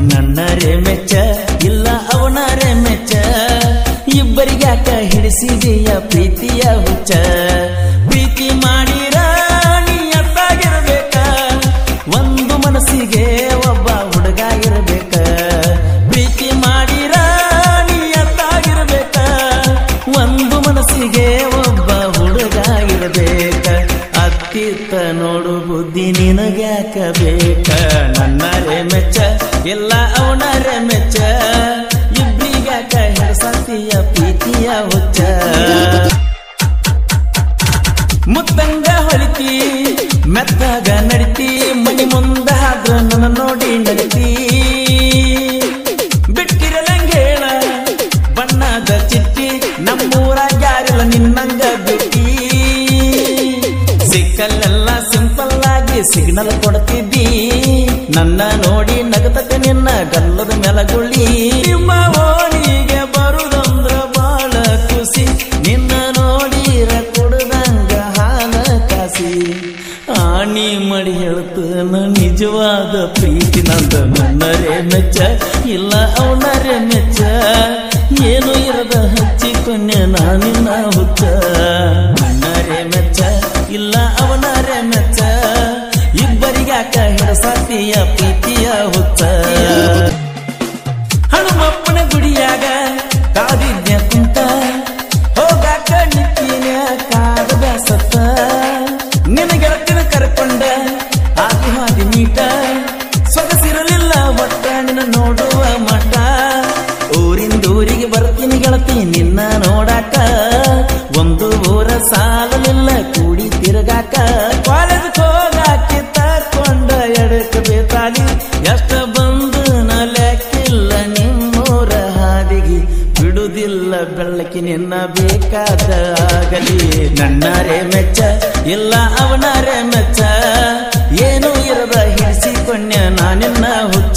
ನನ್ನರೇ ಮೆಚ್ಚ ಇಲ್ಲ ಅವನರೇ ಮೆಚ್ಚ, ಇಬ್ಬರಿಗ್ಯಾಕ ಹಿಡಿಸಿದೆಯ ಪ್ರೀತಿಯ ಹುಚ್ಚ. ಪ್ರೀತಿ ಮಾಡಿರ ನೀಯತ್ತಾಗಿರ್ಬೇಕ, ಒಂದು ಮನಸ್ಸಿಗೆ ಒಬ್ಬ ಹುಡುಗ ಇರಬೇಕ. ಪ್ರೀತಿ ಮಾಡಿರ ನೀಯತ್ತಾಗಿರ್ಬೇಕ, ಒಂದು ಮನಸ್ಸಿಗೆ ಒಬ್ಬ ಹುಡುಗ ಇರಬೇಕ. ಅತ್ತಿತ್ತ ನೋಡು ಬುದ್ಧಿ ನಿನಗ್ಯಾಕ ಬೇಕ. ನನ್ನರೇ ಮೆಚ್ಚ ಇಲ್ಲ ಅವನರೇ ಮೆಚ್ಚ, ಇಬ್ರಿಗ್ಯಾಕ ಹಿಡಿಸತಿಯ ಪ್ರೀತಿಯ ಹುಚ್ಚ. ಮುತ್ತಂಗ ಹೊಳಿತಿ ಮೆತ್ತಾಗ ನಡಿತಿ, ಮನಿ ಮುಂದಾದ್ರ ನನ್ನ ನೋಡಿ ನಡಿತಿ. ಬಿಟ್ಟಿರಲಂಗೇಳ ಬಣ್ಣದ ಚಿಟ್ಟಿ, ನಮ್ಮೂರಾಗ ಯಾರಿಲ್ಲ ನಿನ್ನಂಗ ಬಿಟ್ಟಿ. ಸಿಕ್ಕಲ್ಲೆಲ್ಲ ಸಿಂಪಲ್ ಆಗಿ ಸಿಗ್ನಲ್ ಕೊಡ್ತಿದ್ದಿ, ನನ್ನ ನೋಡಿ ನಗತಕ್ಕೆ ನಿನ್ನ ಗಲ್ಲದ ಮೆಲಗುಳಿ. ನಿಮ್ಮ ಓಣಿಗೆ ಬರುದಂದ್ರ ಬಾಳ ಖುಷಿ, ನಿನ್ನ ನೋಡಿರ ಕುಡ್ದಂಗ ಹಾಲ ಕಾಸಿ. ಆಣಿ ಮಾಡಿ ಹೇಳ್ತಾನ ನಿಜವಾದ ಪ್ರೀತಿ ನಂದ. ನನ್ನರೇ ಮೆಚ್ಚ ಇಲ್ಲ ಅವನರೇ ಮೆಚ್ಚ, ಏನು ಇರದ ಹಚ್ಚಿಕೊನ್ನೆ ನಾನಿನ್ನ ಹುಚ್ಚ. ನನ್ನರೇ ಮೆಚ್ಚ ಇಲ್ಲ ಅವನರೇ ಮೆಚ್ಚ, ಇಬ್ಬರಿಗ್ಯಾಕ ಹಿಡಸಾತಿಯ ಪ್ರೀತಿಯ ಹುಚ್ಚ. ಹನುಮಪ್ಪನ ಗುಡಿಯಾಗ ಕಾದಿದ್ಯ ಕುಂತ, ಹೋಗಾಕ ನಿಕ್ಕಿನ ಕಾದ ಬ್ಯಾಸತ್ತ. ನಿನ್ನ ಗೆಳತಿನ ಕರ್ಕೊಂಡ ಆಗಿ ಹಾದಿ ಮೀಟ, ಸೊಗಸಿರಲಿಲ್ಲ ಒಟ್ಟ ನಿನ್ನ ನೋಡುವ ಮಠ. ಊರಿಂದೂರಿಗೆ ಬರ್ತೀನಿ ಗೆಳತಿ ನಿನ್ನ ನೋಡಾಕ, ಒಂದು ಊರ ಸಾಲಲಿಲ್ಲ ಕೂಡಿ ತಿರುಗಾಕ. ಕಾಲೇಜ್ ಹೋಗಾಕಿ ತಕೊಂಡ ಎಡಕ ಬೇತಾಲಿ, ಎಷ್ಟ ಬಂದು ನ ಲೆಕ್ಕಿಲ್ಲ ನಿಮ್ಮೂರ ಹಾದಿಗೆ. ಬಿಡುದಿಲ್ಲ ಬೆಳ್ಳಕಿ ನಿನ್ನ ಬೇಕಾದ ಆಗಲಿ. ನನ್ನರೇ ಮೆಚ್ಚ ಇಲ್ಲ ಅವನರೇ ಮೆಚ್ಚ, ಏನು ಇರದ ಹಿಡಿಸಿಕೊಂಡ ನಾನಿನ್ನ ಹುಚ್ಚ.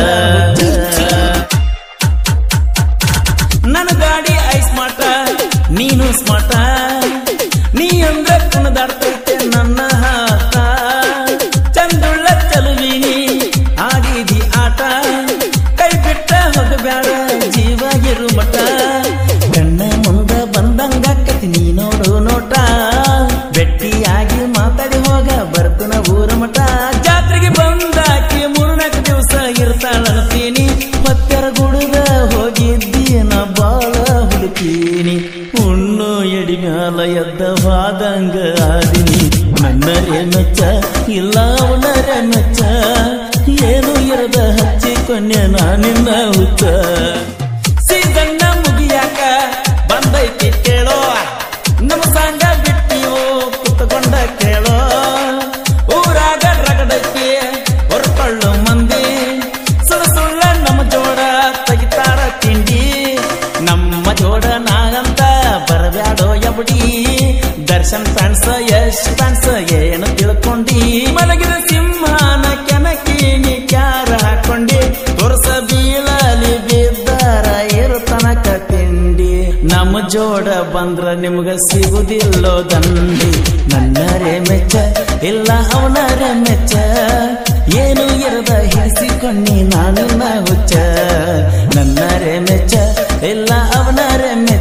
ನನ್ನ ಗಾಡಿ ಐಸ್ ಮಾಟ ನೀನು ಸ್ಮಾಟ, ನೀ ಅಂದ್ರ ಕುಣದಾಡ್ತೈತೆ ನನ್ನ ಹಾಟ. ಚಂದುಳ್ಳ ಚಲುವಿನಿ ಆಡಿದಿ ಆಟ, ಕೈ ಬಿಟ್ಟ ಹೋಗಬ್ಯಾಡ ಜೀವಾಗಿರು ಮಠ. ಕಣ್ಣ ಮುಂದ ಬಂದಂಗಾಕತಿ ನೀ ನೋಡು ನೋಟ, ಬೆಟ್ಟಿಯಾಗಿ ಮಾತಾಡಿ ಹೋಗ ಬರ್ತನ ಊರ ಮಠ. ಜಾತ್ರೆಗೆ ಬಂದಾಕಿ 3-4 ದಿವಸ ಇರ್ತಾಳಂತೀನಿ, ಹೊತ್ತೆರ ಗುಡುಗ ಹೋಗಿದ್ದಿ ನಾ ಬಾಳ ಹುಡುಕೀನಿ. ಉಣ್ಣು ಎಡಿ ಮ್ಯಾಲ ಎದ್ದ ವಾದಂಗ ಆದಿನಿ. ನನ್ನರೇ ಮೆಚ್ಚ ಇಲ್ಲ ಅವನರೇ ಮೆಚ್ಚ, ಏನು ಇರದ ಹಚ್ಚಿಕೊನ್ನೆ ನಾನಿನ್ನ ಹುಚ್ಚ. ಸೀಸನ್ನ ಮುಗಿಯಾಕ ಬಂದೈತಿ ಕೇಳೋ, ನಮ್ಮ ಸಾಂಗ ಬಿಟ್ಟಿಯೋ ಕುತ್ಕೊಂಡ ಕೇಳೋ. ಊರಾಗ ರಗಡೈತಿ ಹೊರಕೊಳ್ಳು ಮಂದಿ, ಸುಳ್ಳ ನಮ್ಮ ಜೋಡ ತೆಗಿತಾರ ತಿಂಡಿ. ನಮ್ಮ ಜೋಡ ನಾಗಂತ ಬರಬ್ಯಾಡೋ ಎಬಡಿ, ದರ್ಶನ್ ಫ್ಯಾನ್ಸ ಯಶ್ ಫ್ಯಾನ್ಸ ಏನು ತಿಳ್ಕೊಂಡಿ. ಮಲಗಿದ ಸಿಂಹನ ಕೆನಕೀನಿ ಕ್ಯಾರ ಹಾಕೊಂಡಿ, ತೋರ್ಸ ಬೀಳಲಿ ಬಿದ್ದಾರ ಏರು ತನಕ ತಿಂಡಿ. ನಮ್ಮ ಜೋಡ ಬಂದ್ರ ನಿಮ್ಗ ಸಿಗುದಿಲ್ಲೋ ದಂಡಿ. ನನ್ನರೇ ಮೆಚ್ಚ ಇಲ್ಲ ಅವನರೇ ಮೆಚ್ಚ, ಏನು ಇರದ ಹಿಡಿಸಿಕೊಂಡಿ ನಾನಿನ್ನ ಹುಚ್ಚ. ನನ್ನರೇ ಮೆಚ್ಚ ಇಲ್ಲ ಅವನರೇ ಮೆಚ್ಚ,